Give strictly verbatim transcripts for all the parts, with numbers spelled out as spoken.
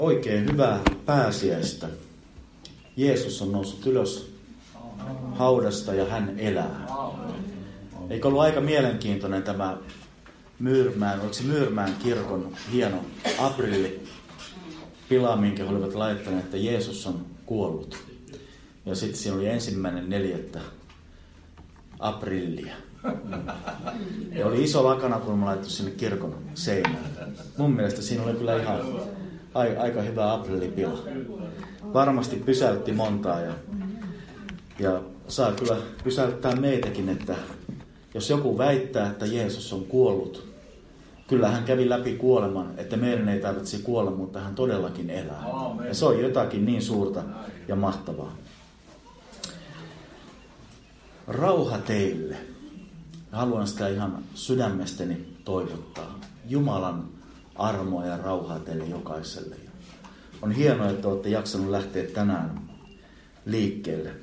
Oikein hyvää pääsiäistä. Jeesus on noussut ylös haudasta ja hän elää. Eikö ollut aika mielenkiintoinen tämä Myyrmään, oliko se Myyrmään kirkon hieno aprillipila, minkä he olivat laittaneet, että Jeesus on kuollut. Ja sitten siinä oli ensimmäinen neljättä aprillia. Ja oli iso lakana, kun mä laittu sinne kirkon seinään. Mun mielestä siinä oli kyllä ihan aika hyvä aprillipila. Varmasti pysäytti montaa ja, ja saa kyllä pysäyttää meitäkin, että jos joku väittää, että Jeesus on kuollut, kyllä hän kävi läpi kuoleman, että meidän ei tarvitse kuolla, mutta hän todellakin elää. Ja se on jotakin niin suurta ja mahtavaa. Rauha teille. Haluan sitä ihan sydämestäni toivottaa. Jumalan armoa ja rauhaa teille jokaiselle. On hienoa, että olette jaksanut lähteä tänään liikkeelle.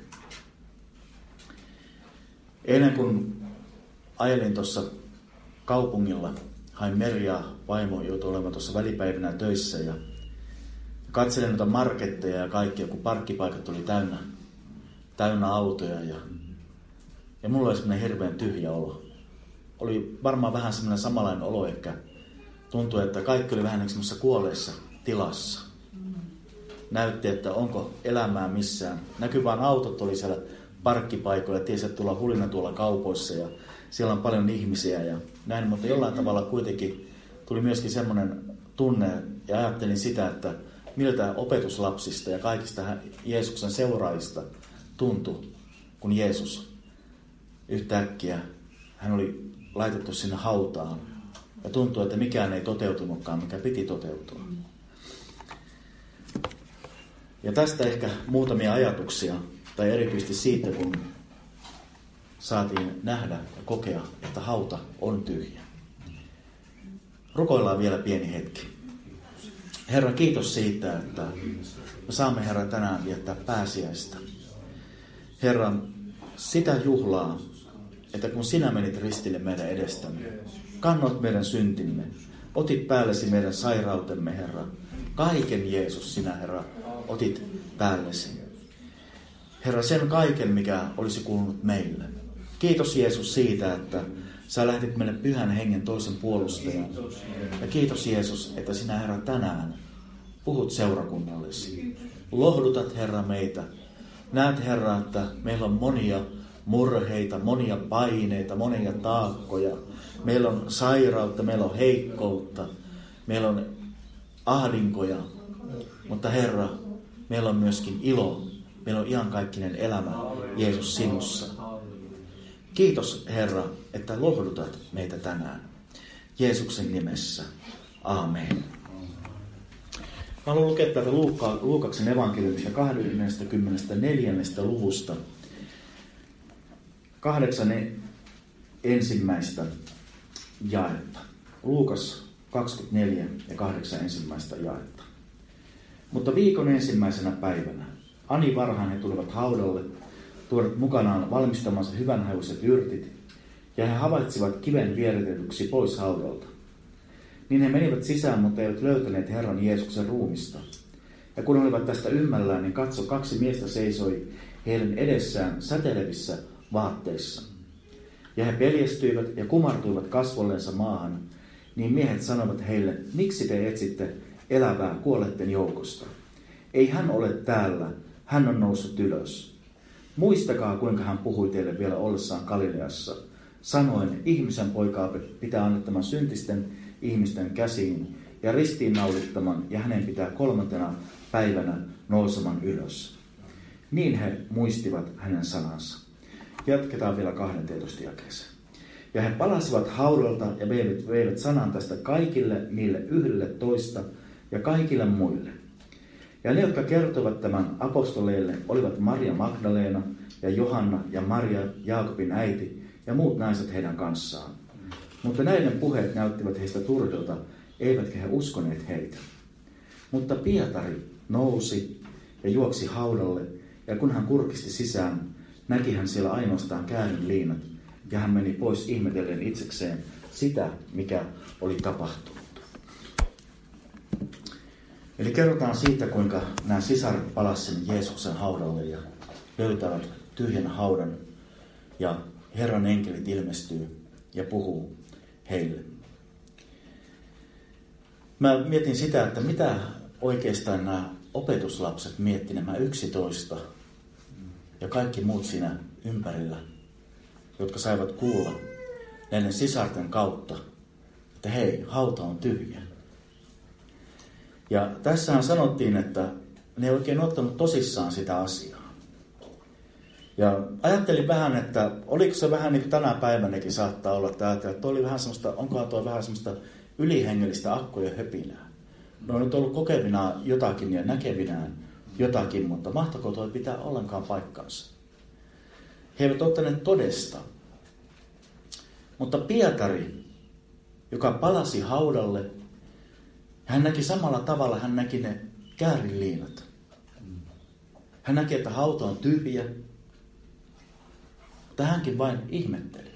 Ennen kuin ajelin tuossa kaupungilla, hain Meri ja vaimo joutui olemaan tuossa välipäivänä töissä ja katselin noita marketteja ja kaikkia, kun parkkipaikat oli täynnä, täynnä autoja ja, ja mulla oli semmoinen hirveän tyhjä olo. Oli varmaan vähän semmoinen samanlainen olo, ehkä tuntui, että kaikki oli vähän semmoisessa kuolleessa tilassa. Näytti, että onko elämää missään. Näkyi vaan autot oli siellä parkkipaikoilla, tiesi, että tuolla hulina tuolla kaupoissa ja siellä on paljon ihmisiä ja näin, mutta jollain tavalla kuitenkin tuli myöskin semmoinen tunne ja ajattelin sitä, että miltä opetuslapsista ja kaikista Jeesuksen seuraajista tuntui, kun Jeesus yhtäkkiä, hän oli laitettu sinne hautaan ja tuntui, että mikään ei toteutunutkaan, mikä piti toteutua. Ja tästä ehkä muutamia ajatuksia, tai erityisesti siitä, kun saatiin nähdä ja kokea, että hauta on tyhjä. Rukoillaan vielä pieni hetki. Herra, kiitos siitä, että me saamme, Herra, tänään viettää pääsiäistä. Herra, sitä juhlaa, että kun sinä menit ristille meidän edestämme, kannot meidän syntimme, otit päällesi meidän sairautemme, Herra. Kaiken, Jeesus, sinä, Herra, otit päällesi. Herra, sen kaiken, mikä olisi kuulunut meille. Kiitos, Jeesus, siitä, että sä lähetit meille pyhän hengen toisen puolustajan. Ja kiitos, Jeesus, että sinä, Herra, tänään puhut seurakunnallesi. Lohdutat, Herra, meitä. Näet, Herra, että meillä on monia murheita, monia paineita, monia taakkoja. Meillä on sairautta, meillä on heikkoutta, meillä on ahdinkoja. Mutta, Herra, meillä on myöskin ilo. Meillä on iankaikkinen elämä, Jeesus, sinussa. Kiitos, Herra, että lohdutat meitä tänään. Jeesuksen nimessä. Aamen. Mä haluan lukea täältä Luukka, Luukaksen evankeliumista kaksikymmentäneljä. luvusta. Kahdeksan ensimmäistä jaetta. Luukas kaksikymmentäneljä ja kahdeksan ensimmäistä jaetta. Mutta viikon ensimmäisenä päivänä ani varhain he tulivat haudalle, tuodat mukanaan valmistamansa hyvänhajuiset yrtit, ja he havaitsivat kiven vieritetyksi pois haudalta. Niin he menivät sisään, mutta eivät löytäneet Herran Jeesuksen ruumista. Ja kun olivat tästä ymmällään, niin katso, kaksi miestä seisoi heidän edessään säteilevissä vaatteissa. Ja he peljestyivät ja kumartuivat kasvollensa maahan, niin miehet sanoivat heille, miksi te etsitte elävää kuolleiden joukosta? Ei hän ole täällä, hän on noussut ylös. Muistakaa, kuinka hän puhui teille vielä ollessaan Galileassa, sanoen, ihmisen poikaa pitää annettaman syntisten ihmisten käsiin ja ristiinnaulittaman, ja hänen pitää kolmantena päivänä nouseman ylös. Niin he muistivat hänen sanansa. Jatketaan vielä kahdenteentoista jakeeseen. Ja he palasivat haudalta ja veivät, veivät sanan tästä kaikille niille yhdelle toista ja kaikille muille. Ja ne, jotka kertovat tämän apostoleille, olivat Maria Magdalena ja Johanna ja Maria, Jaakobin äiti ja muut naiset heidän kanssaan. Mutta näiden puheet näyttivät heistä turhilta, eivätkä he uskoneet heitä. Mutta Pietari nousi ja juoksi haudalle, ja kun hän kurkisti sisään, näki hän siellä ainoastaan käärön liinat, ja hän meni pois ihmetellen itsekseen sitä, mikä oli tapahtunut. Eli kerrotaan siitä, kuinka nämä sisaret palasivat sinne Jeesuksen haudalle ja löytävät tyhjän haudan. Ja Herran enkelit ilmestyy ja puhuu heille. Mä mietin sitä, että mitä oikeastaan nämä opetuslapset mietti, nämä yksitoista ja kaikki muut siinä ympärillä, jotka saivat kuulla näiden sisarten kautta, että hei, hauta on tyhjä. Ja tässähän sanottiin, että ne ei oikein ottanut tosissaan sitä asiaa. Ja ajattelin vähän, että oliko se vähän niin kuin tänä päivänäkin saattaa olla, että ajattelin, että oli vähän semmoista, onkohan tuo vähän semmoista ylihengellistä akkojen höpinää. Ne on nyt ollut kokevinaan jotakin ja näkevinään jotakin, mutta mahtako tuo pitää ollenkaan paikkansa? He eivät ottaneet todesta. Mutta Pietari, joka palasi haudalle, hän näki samalla tavalla, hän näki ne kääriliinat. Hän näki, että hauta on tyhjä, mutta hänkin vain ihmetteli.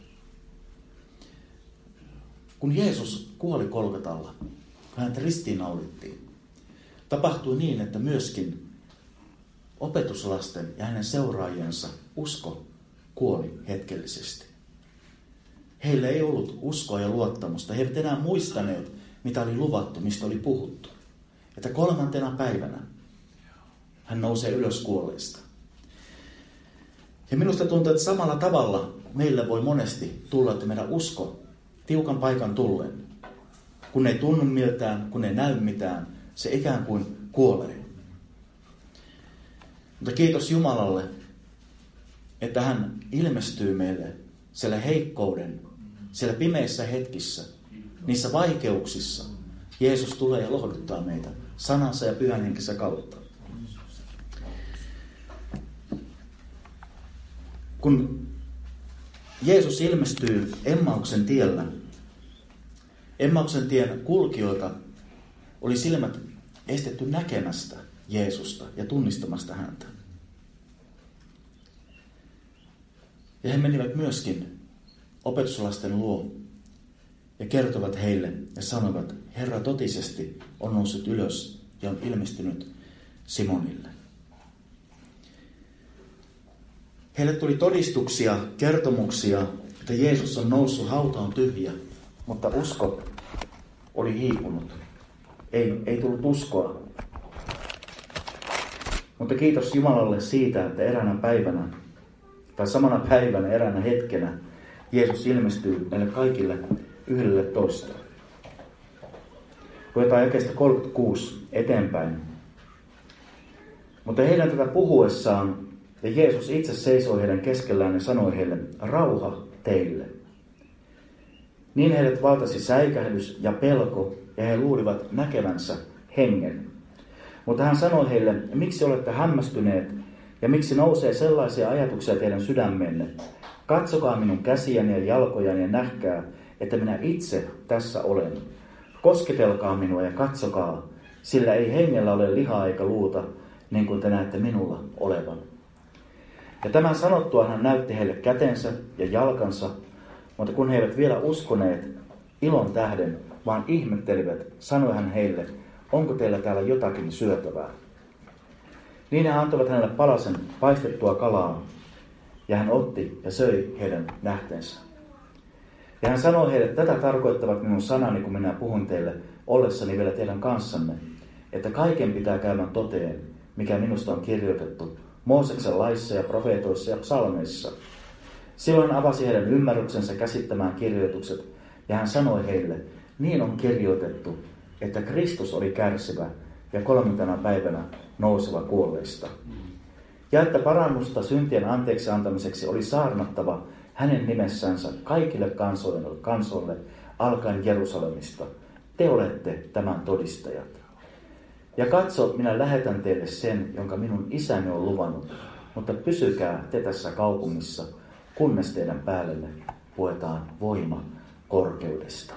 Kun Jeesus kuoli Golgatalla, kun häntä ristiinnaulittiin, tapahtui niin, että myöskin opetuslasten ja hänen seuraajiensa usko kuoli hetkellisesti. Heillä ei ollut uskoa ja luottamusta. He eivät enää muistaneet, mitä oli luvattu, mistä oli puhuttu. Että kolmantena päivänä hän nousee ylös kuolleista. Ja minusta tuntuu, että samalla tavalla meillä voi monesti tulla, että meidän usko tiukan paikan tullen, kun ei tunnu miltään, kun ei näy mitään, se ikään kuin kuolee. Mutta kiitos Jumalalle, että hän ilmestyy meille siellä heikkouden, siellä pimeissä hetkissä, niissä vaikeuksissa. Jeesus tulee ja lohduttaa meitä sanansa ja pyhän henkensä kautta. Kun Jeesus ilmestyy Emmauksen tiellä, Emmauksen tien kulkijoilta oli silmät estetty näkemästä Jeesusta ja tunnistamasta häntä. Ja he menivät myöskin opetuslasten luo ja kertovat heille ja sanoivat, Herra totisesti on noussut ylös ja on ilmestynyt Simonille. Heille tuli todistuksia, kertomuksia, että Jeesus on noussut, hauta on tyhjä, mutta usko oli hiipunut. Ei, ei tullut uskoa. Mutta kiitos Jumalalle siitä, että eräänä päivänä, tai samana päivänä, eräänä hetkenä, Jeesus ilmestyy meille kaikille yhdelle toista. Luetaan jakeesta kolmekymmentäkuusi eteenpäin. Mutta heidän tätä puhuessaan, ja Jeesus itse seisoi heidän keskellään ja sanoi heille, rauha teille. Niin heidät valtasi säikähdys ja pelko, ja he luulivat näkevänsä hengen. Mutta hän sanoi heille, miksi olette hämmästyneet, ja miksi nousee sellaisia ajatuksia teidän sydämenne? Katsokaa minun käsiäni ja jalkojani ja nähkää, että minä itse tässä olen. Kosketelkaa minua ja katsokaa, sillä ei hengellä ole lihaa eikä luuta, niin kuin te näette minulla olevan. Ja tämän sanottua hän näytti heille kätensä ja jalkansa, mutta kun he eivät vielä uskoneet ilon tähden, vaan ihmettelivät, sanoi hän heille, onko teillä täällä jotakin syötävää? Niin he antoivat hänelle palasen paistettua kalaa, ja hän otti ja söi heidän nähteensä. Ja hän sanoi heille, että tätä tarkoittavat minun sanani, kun minä puhun teille ollessani vielä teidän kanssanne, että kaiken pitää käymään toteen, mikä minusta on kirjoitettu Mooseksen laissa ja profeetoissa ja psalmeissa. Silloin hän avasi heidän ymmärryksensä käsittämään kirjoitukset, ja hän sanoi heille, niin on kirjoitettu, että Kristus oli kärsivä ja kolmantena päivänä nouseva kuolleista. Ja että parannusta syntien anteeksi antamiseksi oli saarnattava hänen nimessänsä kaikille kansoille, kansoille alkaen Jerusalemista. Te olette tämän todistajat. Ja katso, minä lähetän teille sen, jonka minun isäni on luvannut, mutta pysykää te tässä kaupungissa, kunnes teidän päällenne puetaan voima korkeudesta.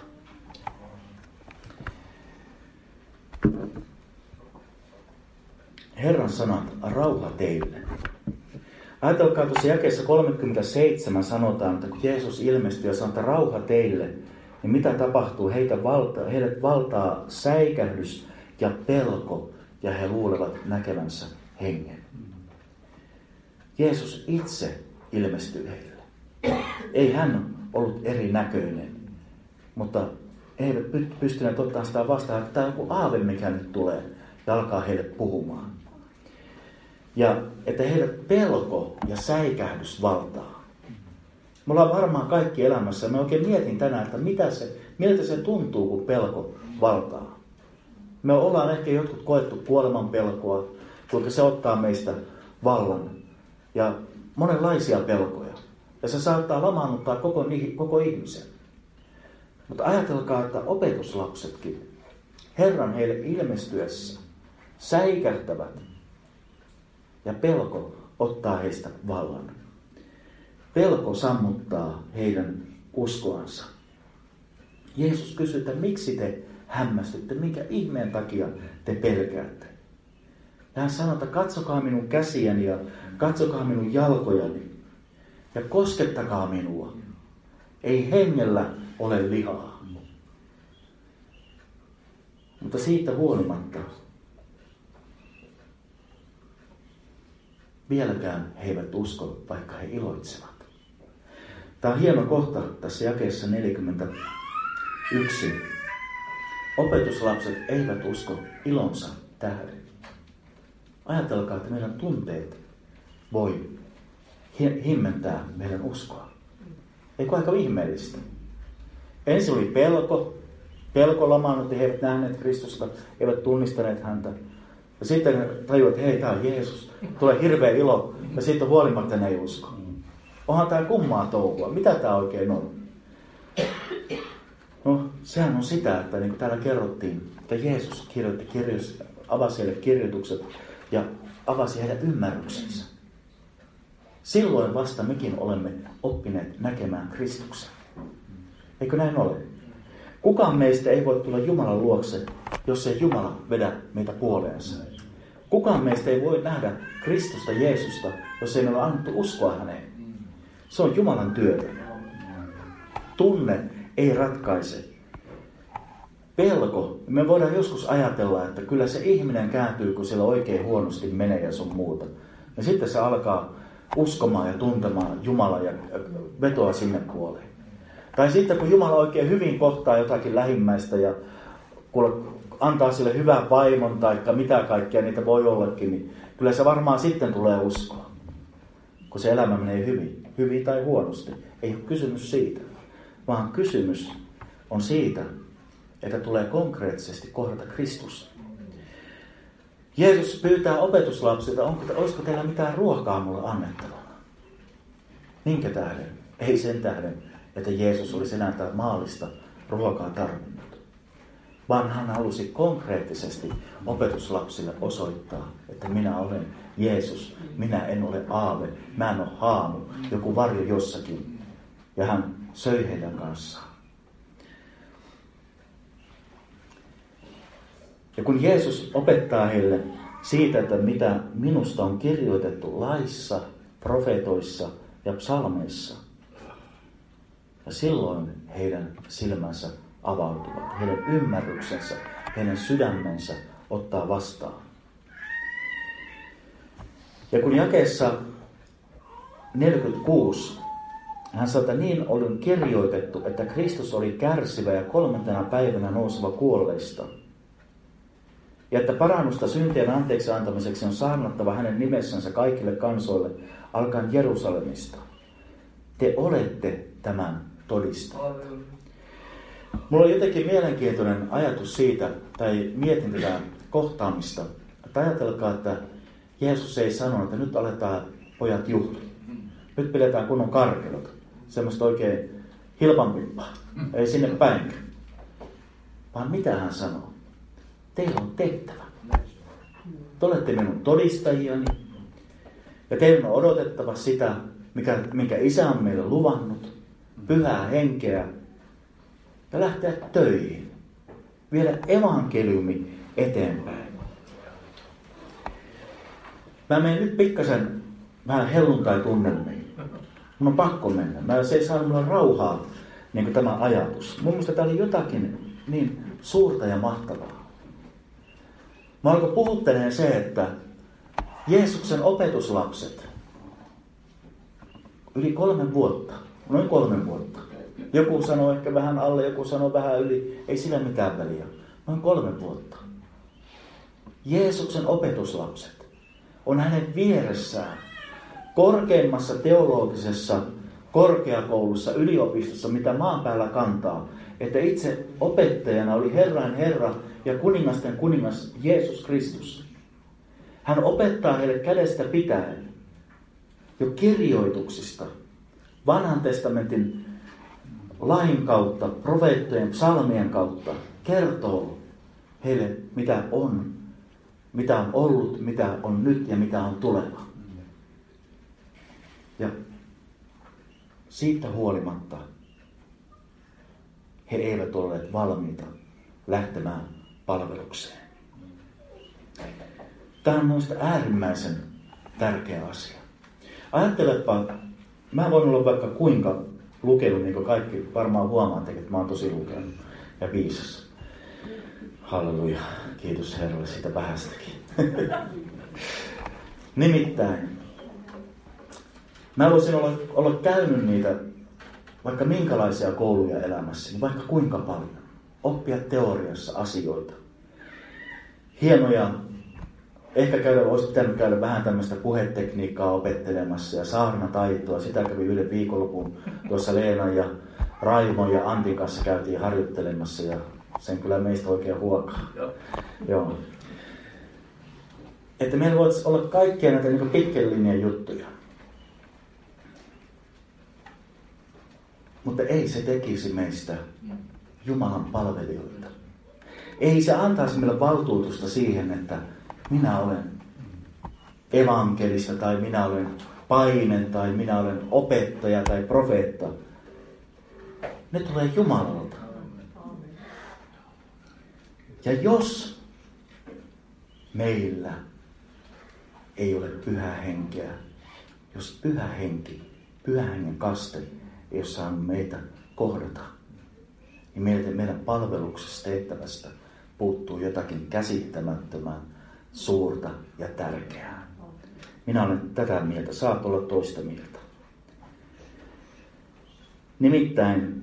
Herran sanat, rauha teille. Ajatelkaa tuossa jakeessa kolmekymmentäseitsemän sanotaan, että kun Jeesus ilmestyy ja sanoo, että rauha teille, niin mitä tapahtuu? Heitä valtaa, heidät valtaa säikähdys ja pelko. ja he luulevat näkevänsä hengen. Jeesus itse ilmestyi heille. Ei hän ollut erinäköinen, mutta he eivät pystyneet ottamaan sitä vastaan, että tämä on joku aave, mikä nyt tulee ja alkaa heille puhumaan. Ja että heidät pelko ja säikähdys valtaa. Me ollaan varmaan kaikki elämässä. Mä oikein mietin tänään, että mitä se, miltä se tuntuu, kun pelko valtaa. Me ollaan ehkä jotkut koettu kuoleman pelkoa, kuinka se ottaa meistä vallan. Ja monenlaisia pelkoja. Ja se saattaa lamaannuttaa koko, koko ihmisen. Mutta ajatelkaa, että opetuslapsetkin Herran heille ilmestyessä säikähtävät ja pelko ottaa heistä vallan. Pelko sammuttaa heidän uskoansa. Jeesus kysyy, että miksi te hämmästytte, minkä ihmeen takia te pelkäätte. Ja hän sanoo, että katsokaa minun käsiäni ja katsokaa minun jalkojani ja koskettakaa minua. Ei hengellä ole lihaa. Mutta siitä huolimatta vieläkään he eivät usko, vaikka he iloitsevat. Tämä on hieno kohta tässä jakeessa neljäkymmentäyksi. Opetuslapset eivät usko ilonsa tähden. Ajatelkaa, että meidän tunteet voi himmentää meidän uskoa. Eikö aika ihmeellistä? Ensin oli pelko. Pelko lamaannutti, he eivät nähneet Kristusta, eivät tunnistaneet häntä. Ja sitten tajuivat, että hei, tämä on Jeesus. Tulee hirveä ilo. Ja sitten huolimatta ne ei usko. Onhan tämä kummaa touhua. Mitä tämä oikein on? No, sehän on sitä, että niin kuin täällä kerrottiin, että Jeesus kirjoitti kirjoitus, avasi heille kirjoitukset ja avasi heidän ymmärryksensä. Silloin vasta mekin olemme oppineet näkemään Kristuksen. Eikö näin ole? Kukaan meistä ei voi tulla Jumalan luokse, jos ei Jumala vedä meitä puoleensa. Kukaan meistä ei voi nähdä Kristusta Jeesusta, jos ei ole annettu uskoa häneen. Se on Jumalan työtä. Tunne ei ratkaise. Pelko. Me voidaan joskus ajatella, että kyllä se ihminen kääntyy, kun sillä oikein huonosti menee ja sun muuta. Ja sitten se alkaa uskomaan ja tuntemaan Jumalaa ja vetoa sinne puoleen. Tai sitten kun Jumala oikein hyvin kohtaa jotakin lähimmäistä ja antaa sille hyvän vaimon tai mitä kaikkea niitä voi ollakin, niin kyllä se varmaan sitten tulee uskoa. Kun se elämä menee hyvin, hyvin tai huonosti. Ei ole kysymys siitä, vaan kysymys on siitä, että tulee konkreettisesti kohdata Kristus. Jeesus pyytää opetuslapsilta, onko, olisiko teillä mitään ruokaa mulle annettavana? Minkä tähden? Ei sen tähden, että Jeesus olisi enää maallista ruokaa tarvinnut. Vaan hän halusi konkreettisesti opetuslapsille osoittaa, että minä olen Jeesus, minä en ole aave, mä en ole haamu, joku varjo jossakin. Ja hän söi heidän kanssaan. Ja kun Jeesus opettaa heille siitä, että mitä minusta on kirjoitettu laissa, profeetoissa ja psalmeissa, ja silloin heidän silmänsä avautuvat, heidän ymmärryksensä, heidän sydämensä ottaa vastaan. Ja kun jakeessa neljäkymmentäkuusi hän sanoi, että niin oli kirjoitettu, että Kristus oli kärsivä ja kolmantena päivänä nouseva kuolleista. Ja että parannusta syntien anteeksi antamiseksi on saarnattava hänen nimessänsä kaikille kansoille, alkaen Jerusalemista. Te olette tämän todistajat. Mulla on jotenkin mielenkiintoinen ajatus siitä, tai mietin tätä kohtaamista. Että ajatelkaa, että Jeesus ei sanonut, että nyt aletaan pojat juhlia. Nyt pidetään kunnon karkelot. Semmoista oikein hilpanpippaa. Ei sinne päinkään. Vaan mitä hän sanoo? Teillä on tehtävä. Te olette minun todistajiani. Ja teidän on odotettava sitä, mikä, minkä Isä on meille luvannut. Pyhää henkeä. Ja lähteä töihin. Viedä evankeliumi eteenpäin. Mä menen nyt pikkasen vähän helluntai-tunnelmiin. Mun on pakko mennä. Mä se ei saa mulle rauhaa, niin kuin tämä ajatus. Mun mielestä tää oli jotakin niin suurta ja mahtavaa. Mä alkoi puhuttelemaan se, että Jeesuksen opetuslapset, yli kolme vuotta, noin kolme vuotta. Joku sanoo ehkä vähän alle, joku sanoo vähän yli, ei sillä mitään väliä. Noin kolme vuotta. Jeesuksen opetuslapset on hänen vieressään korkeimmassa teologisessa korkeakoulussa, yliopistossa, mitä maan päällä kantaa. Että itse opettajana oli Herran Herra ja kuningasten kuningas Jeesus Kristus. Hän opettaa heille kädestä pitäen jo kirjoituksista, vanhan testamentin lain kautta, profeettojen psalmien kautta, kertoo heille mitä on, mitä on ollut, mitä on nyt ja mitä on tuleva. Ja siitä huolimatta he eivät olleet valmiita lähtemään palvelukseen. Tämä on minusta äärimmäisen tärkeä asia. Ajattelepa, mä voin olla vaikka kuinka lukenut, niin kuin kaikki varmaan huomaatte, että mä oon tosi lukenut ja viisas. Halleluja, kiitos Herralle siitä vähästäkin. Nimittäin, mä voisin olla, olla käynyt niitä vaikka minkälaisia kouluja elämässäni, vaikka kuinka paljon. Oppia teoriassa asioita. Hienoja, ehkä käydä, olisi pitänyt käydä vähän tämmöistä puhetekniikkaa opettelemassa ja saarnataitoa. Sitä kävi yhden viikonlopun tuossa Leenan ja Raimon ja Antin kanssa käytiin harjoittelemassa ja sen kyllä meistä oikein huokaa. Joo. Joo. Että meillä voisi olla kaikkia näitä niin pitkän linjan juttuja. Mutta ei se tekisi meistä Jumalan palvelijoita. Ei se antaisi meille valtuutusta siihen, että minä olen evankelista tai minä olen paimen tai minä olen opettaja tai profeetta. Ne tulee Jumalalta. Ja jos meillä ei ole pyhää henkeä, jos pyhä henki, pyhän hengen kaste ei ole saanut meitä kohdata, niin meiltä, meidän palveluksesta tehtävästä puuttuu jotakin käsittämättömän suurta ja tärkeää. Minä olen tätä mieltä, saat olla toista mieltä. Nimittäin,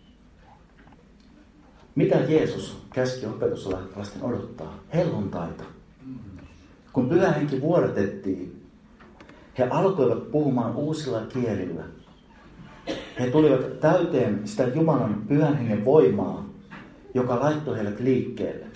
mitä Jeesus käski opetuslasten odottaa? Helluntaita. Kun pyhä henki vuodatettiin, he alkoivat puhumaan uusilla kielillä. He tulivat täyteen sitä Jumalan pyhän hengen voimaa, joka laittoi heidät liikkeelle.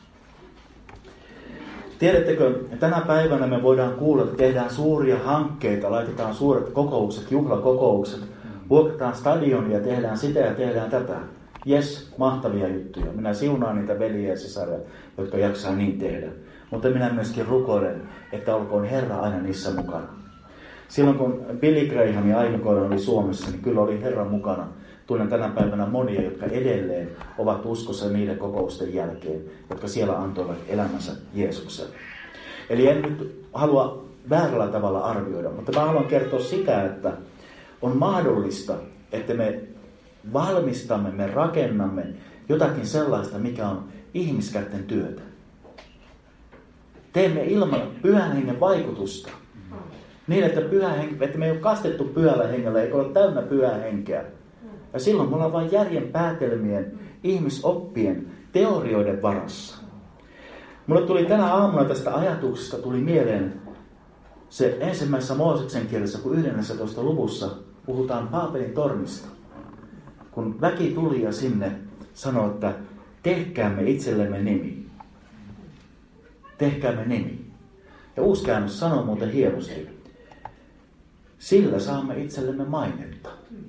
Tiedättekö, tänä päivänä me voidaan kuulla, että tehdään suuria hankkeita, laitetaan suuret kokoukset, juhlakokoukset, vuokrataan stadionia, tehdään sitä ja tehdään tätä. Jes, mahtavia juttuja. Minä siunaan niitä veljiä ja sisaria, jotka jaksaa niin tehdä. Mutta minä myöskin rukoilen, että olkoon Herra aina niissä mukana. Silloin kun Billy Graham ja Aino Koiran oli Suomessa, niin kyllä oli Herra mukana. Tunnen tänä päivänä monia, jotka edelleen ovat uskossa niiden kokousten jälkeen, jotka siellä antoivat elämänsä Jeesukselle. Eli en nyt halua väärällä tavalla arvioida, mutta mä haluan kertoa sitä, että on mahdollista, että me valmistamme, me rakennamme jotakin sellaista, mikä on ihmiskätten työtä. Teemme ilman pyhän hengen vaikutusta. Niin, että, pyhä henki, että me ei ole kastettu pyhällä hengellä, eikä ole täynnä pyhää henkeä. Ja silloin me ollaan vain järjen päätelmien, ihmisoppien, teorioiden varassa. Mulle tuli tänä aamuna tästä ajatuksesta tuli mieleen se ensimmäisessä Mooseksen kielessä, kun yhdennentoista luvussa puhutaan Paapelin tornista. Kun väki tuli ja sinne sanoi, että tehkäämme itsellemme nimi. Tehkäämme nimi. Ja uusi käännös sanoo muuten hienosti. Sillä saamme itsellemme mainetta.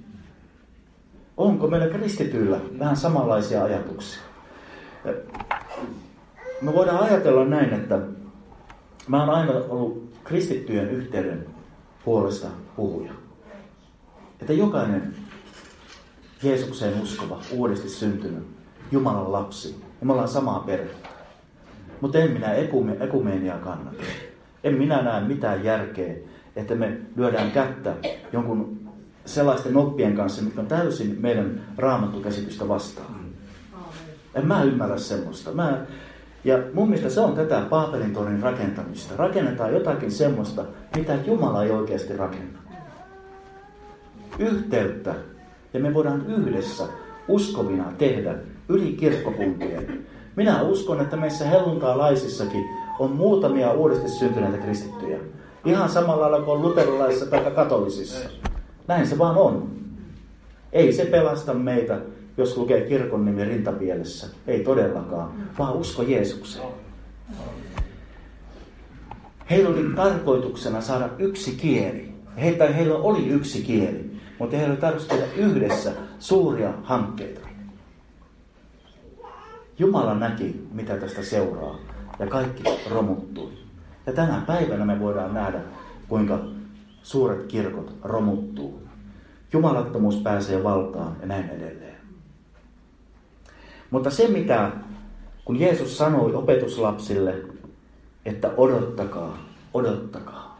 Onko meillä kristityillä vähän samanlaisia ajatuksia? Me voidaan ajatella näin, että mä oon aina ollut kristittyjen yhteyden puolesta puhuja. Että jokainen Jeesukseen uskova, uudesti syntynyt, Jumalan lapsi, ja me ollaan samaa perhettä. Mutta en minä ekume, ekumeenia kannata. En minä näe mitään järkeä, että me lyödään kättä jonkun sellaisten oppien kanssa, mitkä on täysin meidän raamattukäsitystä vastaan. En mä ymmärrä semmoista. Mä, Ja mun mielestä se on tätä Paapelin tornin rakentamista. Rakennetaan jotakin semmoista, mitä Jumala ei oikeasti rakenna. Yhteyttä. Ja me voidaan yhdessä uskovina tehdä yli kirkkokuntien. Minä uskon, että meissä helluntalaisissakin on muutamia uudesti syntyneitä kristittyjä. Ihan samalla lailla kuin on luterilaisissa tai katolisissa. Näin se vaan on. Ei se pelasta meitä, jos lukee kirkon nimi rintapielessä. Ei todellakaan, vaan usko Jeesukseen. Heillä oli tarkoituksena saada yksi kieli. Heitä, heillä oli yksi kieli, mutta heillä oli tarkoitus tehdä yhdessä suuria hankkeita. Jumala näki, mitä tästä seuraa, ja kaikki romuttui. Ja tänä päivänä me voidaan nähdä, kuinka suuret kirkot romuttuu. Jumalattomuus pääsee valtaan ja näin edelleen. Mutta se, mitä kun Jeesus sanoi opetuslapsille, että odottakaa, odottakaa.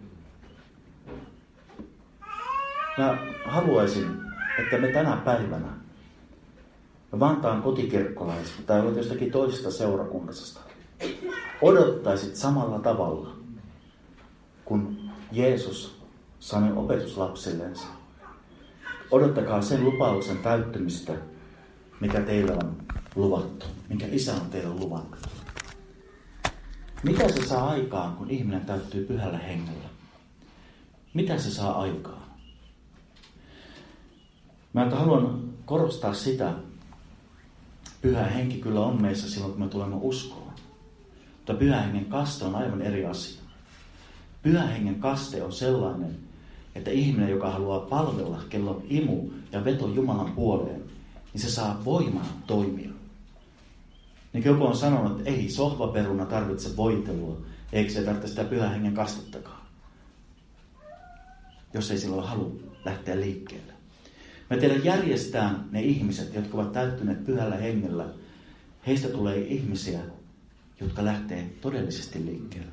Mä haluaisin, että me tänä päivänä Vantaan kotikirkkolaiset tai olet jostakin toisesta seurakunnasta, odottaisit samalla tavalla, kun Jeesus sanoi opetuslapsillensa. Odottakaa sen lupauksen täyttymistä, mikä teille on luvattu, minkä Isä on teille luvannut. Mitä se saa aikaan, kun ihminen täyttyy pyhällä hengellä? Mitä se saa aikaan? Mä haluan korostaa sitä, pyhä henki kyllä on meissä silloin, kun me tulemme uskoon. Mutta pyhän hengen kaste on aivan eri asia. Pyhän hengen kaste on sellainen, että ihminen, joka haluaa palvella, kello on imu ja veto Jumalan puoleen, niin se saa voimaa toimia. Niin kuin joku on sanonut, että ei sohvaperuna tarvitse voitelua, eikä se tarvitse sitä pyhän hengen kastettakaan, jos ei silloin halua lähteä liikkeelle. Me teillä järjestään ne ihmiset, jotka ovat täyttyneet pyhällä hengellä. Heistä tulee ihmisiä, jotka lähtee todellisesti liikkeelle.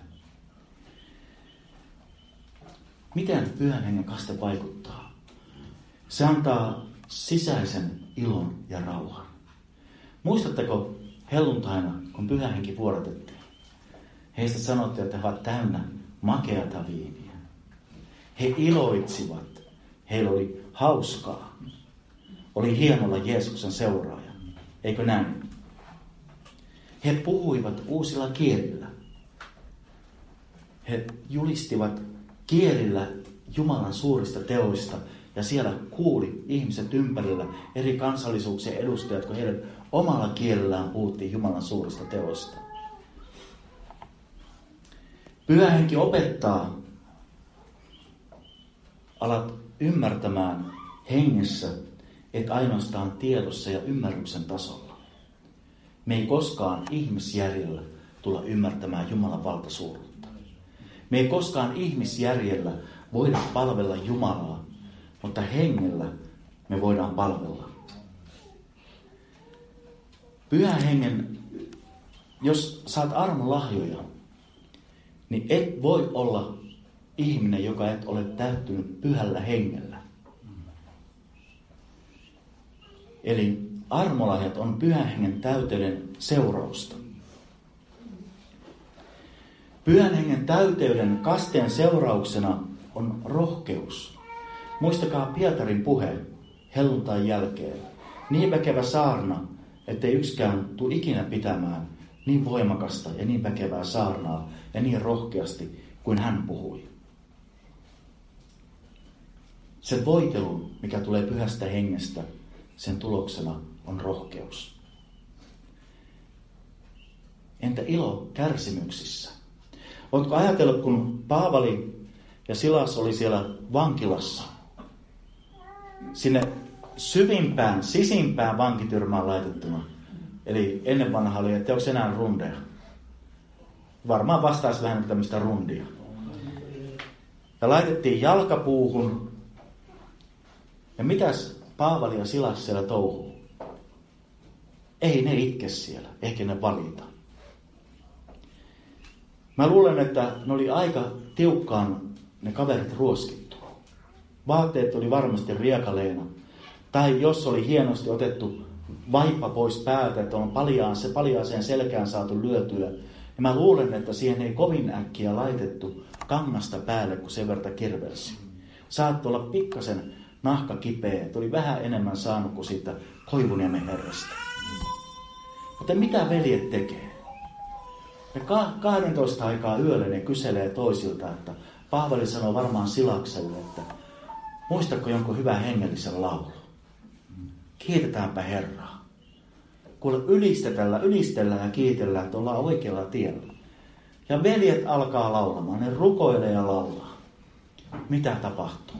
Miten pyhän hengen kaste vaikuttaa? Se antaa sisäisen ilon ja rauhan. Muistatteko helluntaina, kun pyhä henki vuodatettiin? Heistä sanottiin, että he ovat täynnä makeata viiniä. He iloitsivat. Heillä oli hauskaa. Oli hieno olla Jeesuksen seuraaja. Eikö näin? He puhuivat uusilla kielillä. He julistivat kielillä Jumalan suurista teoista. Ja siellä kuuli ihmiset ympärillä, eri kansallisuuksien edustajat, kun heidän omalla kielellään puhuttiin Jumalan suurista teoista. Pyhä henki opettaa. Alat ymmärtämään hengessä, että ainoastaan tiedossa ja ymmärryksen tasolla. Me ei koskaan ihmisjärjellä tulla ymmärtämään Jumalan valtasuuruutta. Me ei koskaan ihmisjärjellä voida palvella Jumalaa, mutta hengellä me voidaan palvella. Pyhän hengen, jos saat armon lahjoja, niin et voi olla ihminen, joka et ole täyttynyt pyhällä hengellä. Eli armolahjat on pyhän hengen täyteyden seurausta. Pyhän hengen täyteyden kasteen seurauksena on rohkeus. Muistakaa Pietarin puhe helluntain jälkeen. Niin väkevä saarna, ettei yksikään tule ikinä pitämään niin voimakasta ja niin väkevää saarnaa ja niin rohkeasti kuin hän puhui. Se voitelu, mikä tulee pyhästä hengestä, sen tuloksena on rohkeus. Entä ilo kärsimyksissä? Oletko ajatellut, kun Paavali ja Silas oli siellä vankilassa, sinne syvimpään, sisimpään vankityrmään laitettuna. Eli ennen vanhaa oli, että onko enää rundeja? Varmaan vastaisi vähän tämmöistä rundia. Ja laitettiin jalkapuuhun. Ja mitäs Paavali ja Silas siellä touhuu? Ei ne itke siellä, eikä ne valita. Mä luulen, että ne oli aika tiukkaan ne kaverit ruoskittu. Vaatteet oli varmasti riekaleena. Tai jos oli hienosti otettu vaippa pois päältä, että on paljaan, se paljaaseen selkään saatu lyötyä. Ja mä luulen, että siihen ei kovin äkkiä laitettu kangasta päälle, kun sen verta kirvelsi. Saattoi olla pikkasen nahka kipeä, tuli vähän enemmän saanut kuin siitä Koivuniemen herrasta. Mutta mitä veljet tekee? Ne kahdentoista aikaa yöllä ne kyselee toisilta, että Paavali sanoo varmaan Silakselle, että muistatko jonkun hyvän hengellisen laulu? Kiitetäänpä Herraa. Kuule, ylistetään, ylistellään ja kiitellään, että ollaan oikealla tiellä. Ja veljet alkaa laulamaan, ne rukoilee ja laulaa. Mitä tapahtuu?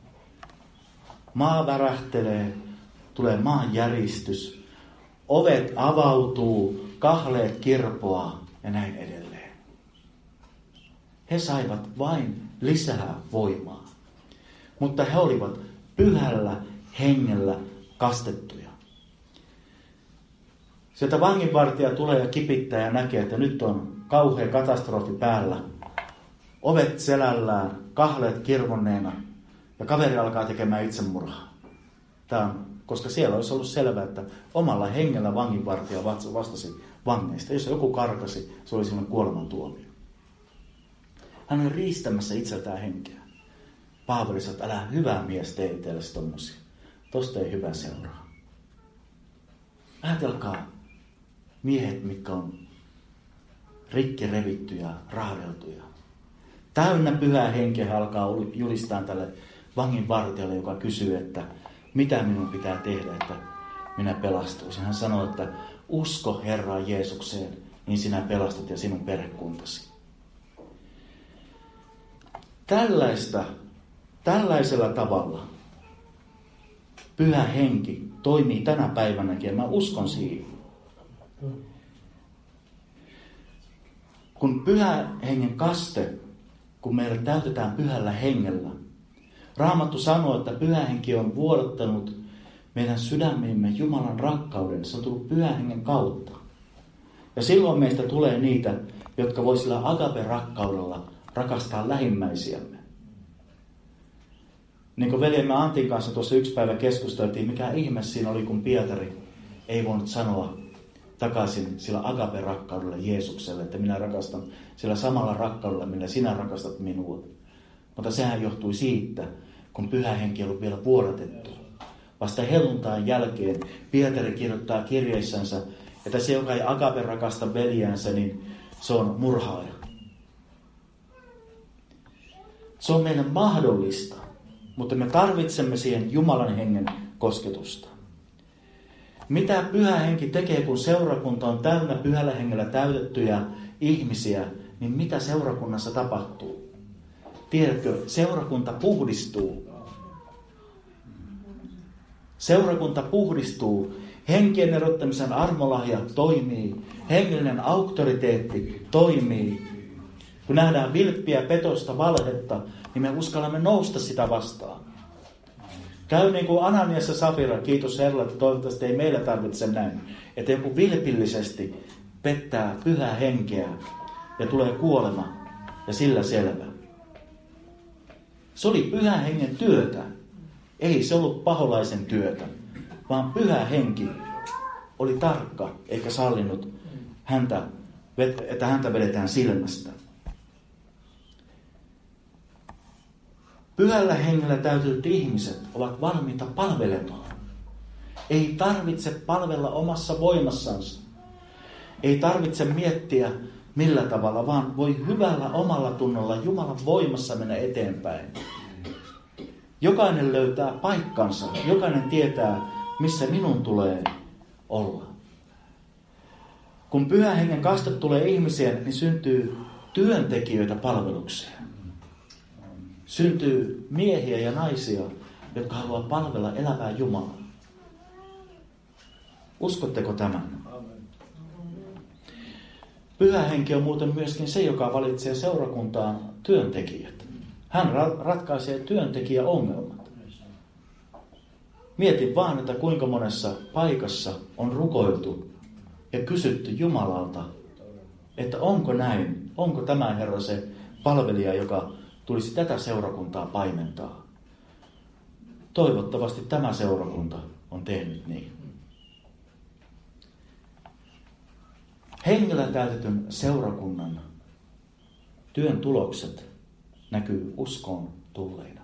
Maa värähtelee, tulee maanjäristys, ovet avautuu, kahleet kirpoaa ja näin edelleen. He saivat vain lisää voimaa, mutta he olivat pyhällä hengellä kastettuja. Sieltä vanginvartija tulee ja kipittää ja näkee, että nyt on kauhea katastrofi päällä. Ovet selällään, kahleet kirvonneena ja kaveri alkaa tekemään itsemurhaa. Tämä on, koska siellä olisi ollut selvää, että omalla hengellä vanginvartija vastasi vangeista. Jos joku karkasi, se oli semmoinen kuolemantuomio. Hän on riistämässä itseltään henkeä. Paavali sanoi, että älä hyvä mies tee itsellesi tommosia. Tosta ei hyvä seuraa. Ajatelkaa miehet, mitkä on rikki revittyjä, raadeltuja. Täynnä pyhää henkeä alkaa julistaa tälle vanginvartijalle, joka kysyy, että mitä minun pitää tehdä, että minä pelastuisin. Hän sanoo, että usko Herraan Jeesukseen, niin sinä pelastut ja sinun perhekuntasi. Tällaista, tällaisella tavalla pyhä henki toimii tänä päivänäkin ja mä uskon siihen. Kun pyhä hengen kaste, kun meille täytetään pyhällä hengellä, Raamattu sanoo, että pyhä henki on vuodattanut meidän sydämiimme Jumalan rakkauden. Se on tullut pyhän hengen kautta. Ja silloin meistä tulee niitä, jotka voi sillä agape-rakkaudella rakastaa lähimmäisiämme. Niin kuin veljemme Antin kanssa tuossa yksi päivä keskusteltiin, mikä ihme siinä oli, kun Pietari ei voinut sanoa takaisin sillä agape-rakkaudella Jeesukselle, että minä rakastan sillä samalla rakkaudella, millä sinä rakastat minua. Mutta sehän johtui siitä, kun pyhä henki ei ollut vielä vuodatettu. Vasta helluntain jälkeen Pietari kirjoittaa kirjeissänsä, että se, joka ei agape rakasta veljäänsä, niin se on murhaaja. Se on meidän mahdollista, mutta me tarvitsemme siihen Jumalan hengen kosketusta. Mitä pyhä henki tekee, kun seurakunta on täynnä pyhällä hengellä täytettyjä ihmisiä, niin mitä seurakunnassa tapahtuu? Tiedätkö, seurakunta puhdistuu. Seurakunta puhdistuu. Henkien erottamisen armolahja toimii. Hengellinen auktoriteetti toimii. Kun nähdään vilppiä, petosta, valhetta, niin me uskallamme nousta sitä vastaan. Käy niin kuin Ananias ja Safira, kiitos Herralle, että toivottavasti ei meillä tarvitse näin. Että joku vilpillisesti pettää pyhää henkeä ja tulee kuolema ja sillä selvä. Se oli pyhän hengen työtä. Ei se ollut paholaisen työtä, vaan pyhä henki oli tarkka eikä sallinut häntä, että häntä vedetään silmästä. Pyhällä hengellä täytetyt ihmiset ovat valmiita palvelemaan. Ei tarvitse palvella omassa voimassansa. Ei tarvitse miettiä millä tavalla, vaan voi hyvällä omalla tunnolla Jumalan voimassa mennä eteenpäin. Jokainen löytää paikkansa. Jokainen tietää, missä minun tulee olla. Kun pyhän hengen kaste tulee ihmiseen, niin syntyy työntekijöitä palvelukseen. Syntyy miehiä ja naisia, jotka haluavat palvella elävää Jumalaa. Uskotteko tämän? Pyhä henki on muuten myöskin se, joka valitsee seurakuntaan työntekijät. Hän ratkaisee työntekijäongelmat. Mietin vaan, että kuinka monessa paikassa on rukoiltu ja kysytty Jumalalta, että onko näin, onko tämä Herra se palvelija, joka tulisi tätä seurakuntaa paimentaa. Toivottavasti tämä seurakunta on tehnyt niin. Hengellä täytetyn seurakunnan työn tulokset näkyy uskoon tulleina.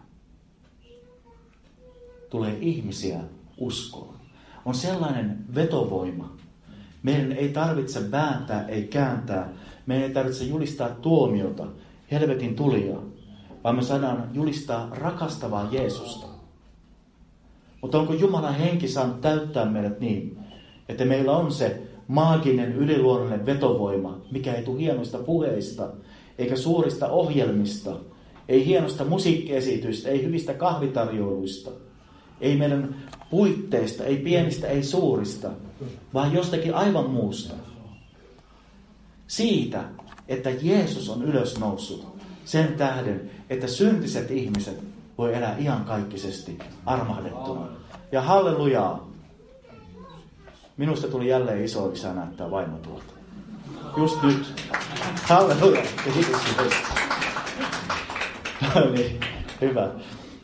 Tulee ihmisiä uskoon. On sellainen vetovoima. Meidän ei tarvitse vääntää, ei kääntää. Meidän ei tarvitse julistaa tuomiota, helvetin tulia, vaan me saadaan julistaa rakastavaa Jeesusta. Mutta onko Jumalan henki saanut täyttää meidät niin, että meillä on se maaginen, yliluonnollinen vetovoima, mikä ei tule hienoista puheista, eikä suurista ohjelmista, ei hienosta musiikkiesitystä, ei hyvistä kahvitarjoiluista, ei meidän puitteista, ei pienistä, ei suurista, vaan jostakin aivan muusta. Siitä, että Jeesus on ylösnoussut sen tähden, että syntiset ihmiset voi elää iankaikkisesti armahdettuna. Ja hallelujaa! Minusta tuli jälleen iso isä näyttää vaimo tuolta. Just nyt. Halleluja! Kiitos. No niin, hyvä.